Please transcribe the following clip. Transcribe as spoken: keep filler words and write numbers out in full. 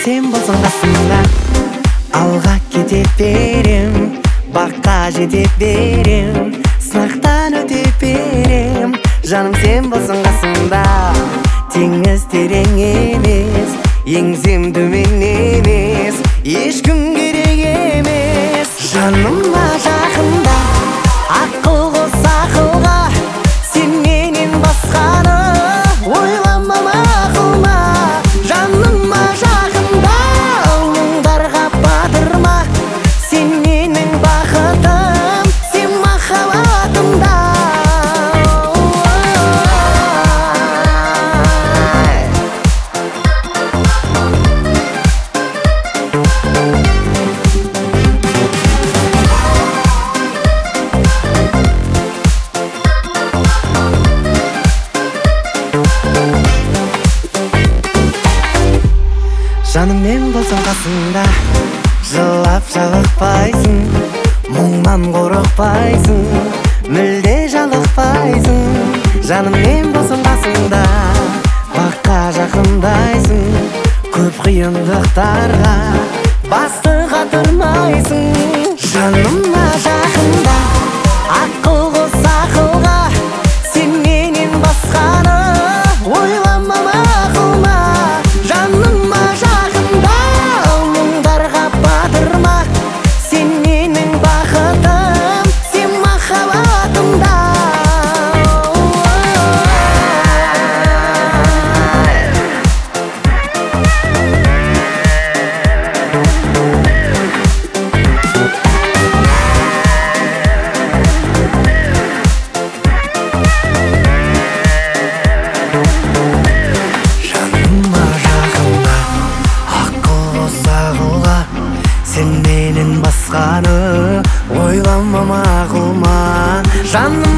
сен болсаң қасымда, алға кете берем, баққа жете берем, сынақтан өте берем. Жаным сен болсаң қасымда, теңіз терең емес, еңсем төмен емес, ешкім керек емес. Жаныма жақында, ақыл қос ақылға, сен менен басқаны ойлама мақұлма. Жаныма жақында, мұңдарға батырма, сен менің бақытым, сен махаббатымда. Жаным мен болсам қасыңда, жылап жалықпайсың, мұңнан қорықпайсың, мүлде жалықпайсың. Жаным мен болсам қасыңда, баққа жақындайсың, көп қиындықтарға басты қатырмайсың. Жаныма жақында, ақыл қос ақылға, сен менен басқаны ойлама мақұлма. Жаныма жақында, мұңдарға батырма, сен менің бақытым, сен махаббатымда. Сен менен басқаны ойлама мақұлма. Жаным